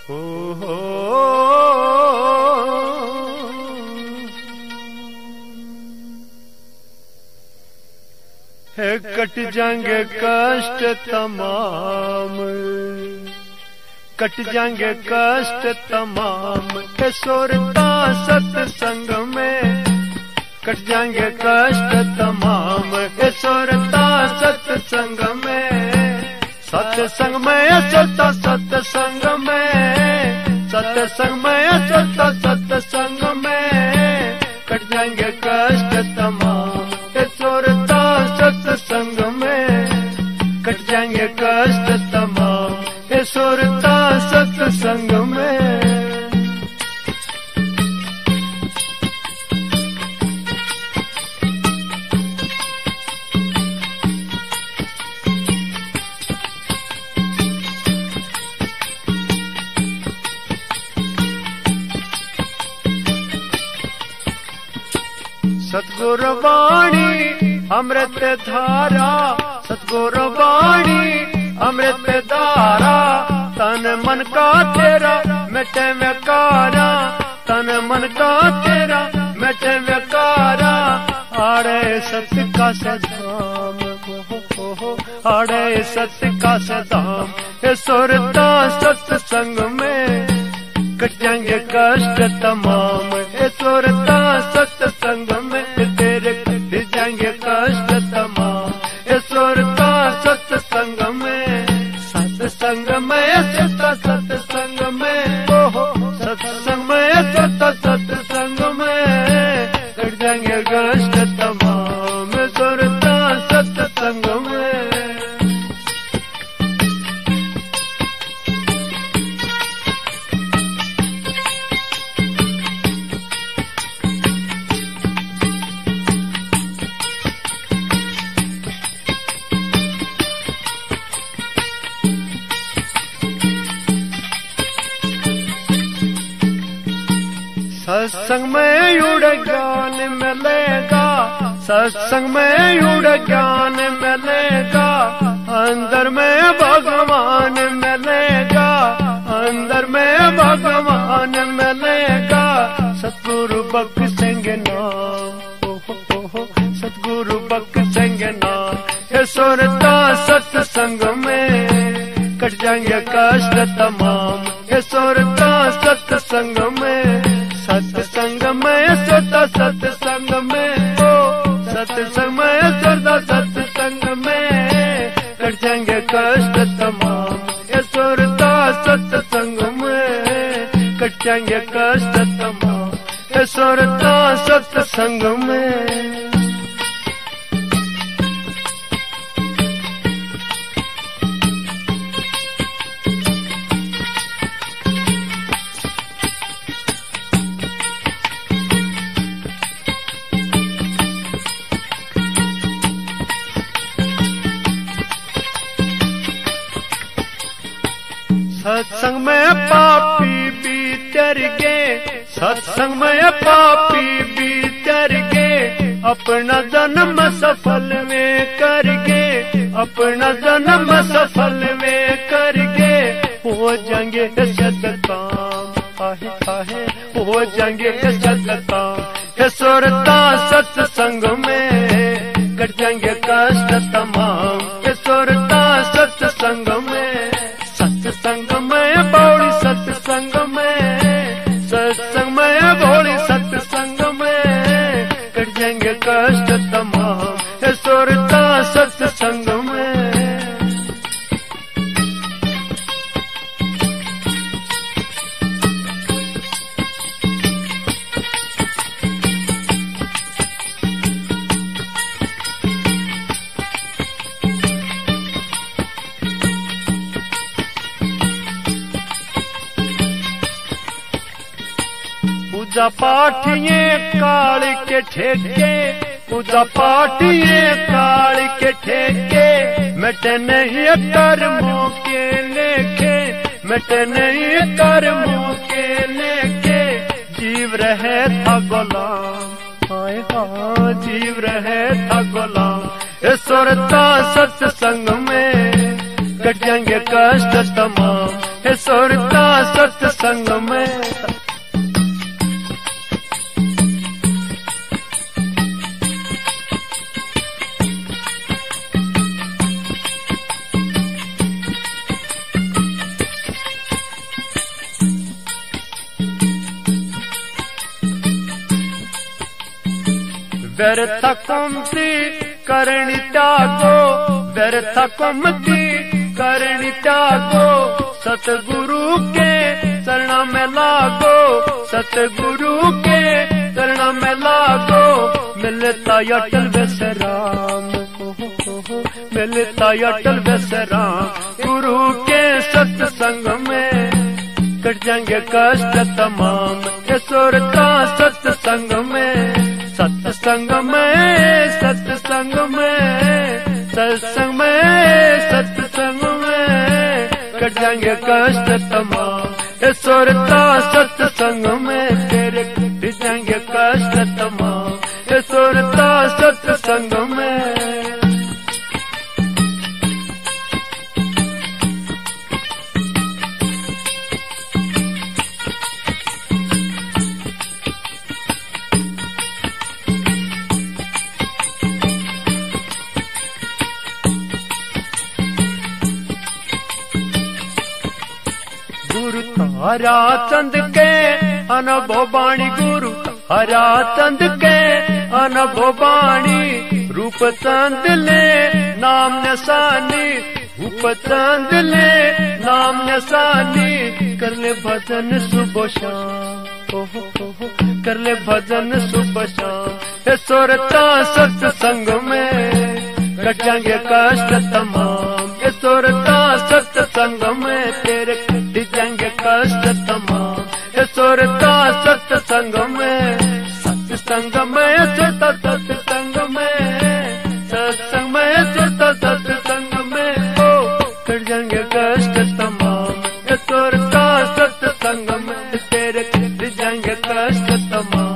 हो है कट जाएंगे कष्ट तमाम, कट जाएंगे कष्ट तमाम, सुरता सत्संग में कट जाएंगे कष्ट तमाम, सुरता सत्संग में, सत्संग में चलता सत्संग में, सत्संग में चलता सत्संग में कट जाएंगे कष्ट तमाम, सुरता सत्संग में कट जाएंगे कष्ट तमाम, सुरता सत्संग में। सतगुरु वाणी अमृत धारा, सतगुरु वाणी अमृत धारा, तन मन का तेरा मिटे व्याकारा, तन मन का तेरा मिटे व्याकारा, आड़े सत्य का सदाम, आड़े सत्य का सदाम, सुरता सत्संग में कट जाएंगे कष्ट तमाम, सुरता सत्संग में तेरे कट जाएंगे कष्ट तमाम, सुरता सत्संग में, सत्संग में सत्ता सत्संग में, ओहो सत्संग में सत्ता सत्संग में कट जाएंगे कष्ट तमाम, सुरता सत्संग में। सत्संग में उड़ ज्ञान मिलेगा, सत्संग में उड़ ज्ञान मिलेगा, अंदर में भगवान मिलेगा, अंदर में भगवान मिलेगा, सतगुरु बख्शेंगे नाम, सतगुरु बख्शेंगे नाम, सुरता सत्संग में कट जाएंगे कष्ट तमाम, सुरता सत्संग में, सत्संग में सदा सत्संग में, ओ सत्संग में सदा सत्संग में कट जाएंगे कष्ट तमाम, सुरता सत्संग में कट जाएंगे कष्ट तमाम, सुरता सत्संग में। सत्संग में पापी भीतर गे, सत्संग में पापी भीतर गे, अपना जन्म सफल में करगे, अपना जन्म सफल में करगे, हो जाएंगे सदकाम, आहे आहे हो जाएंगे सदकाम, सुरता सत्संग में कट जाएंगे कष्ट तमाम, सुरता सत्संग में, सत्संग में बौड़ी सत्संग में, सत्संग में बौड़ी सत्संग में कट जाएंगे कष्ट तमाम, सुरता सत्संग में। पूजा पाठ ये काल के ठेके, पूजा पाठ ये काल के ठेके, मिटे नहीं कर्मों के लेके, मिटे नहीं कर्मों के लेके, जीव रहे था गुलाम, हाय हाँ जीव रहे था गुलाम, सुरता सत्संग में कट जाएंगे कष्ट तमाम, हे सुरता सत्संग में। व्यर्थ कुमति करणी त्यागो, व्यर्थ कुमति करणी त्यागो, सतगुरु के चरण में लागो, सतगुरु के चरण में लागो। मिलता अटल विश्राम, मिलता अटल विश्राम, गुरु के सत्संग में कट जाएंगे कष्ट तमाम। ये सुरता सत्संग में, सत्संग में, सत्संग में, सत्संग में, सत्संग में कट जाएंगे कष्ट तमाम। ये सुरता सत्संग में तेरे कट जाएंगे कष्ट तमाम। ये सुरता सत्संग में। गुरु हरा चंद के अनुभव बाणी, गुरु हरा चंद के अनुभव बाणी। रूप चंद ले नाम निशानी, रूप चंद ले नाम निशानी। कर ले भजन सुबह शाम, कर ले भजन सुबह शाम। हे सुरता सत्संग में कट जाएंगे कष्ट तमाम। ये सुरता सत्संग में तेरे कट जाएंगे कष्ट तमाम। ये सुरता सत्संग में, सत्संग में, सुरता सत्संग में, सत्संग में, सुरता सत्संग में ओ कट जाएंगे कष्ट तमाम। ये सुरता सत्संग में तेरे कट जाएंगे कष्ट तमाम।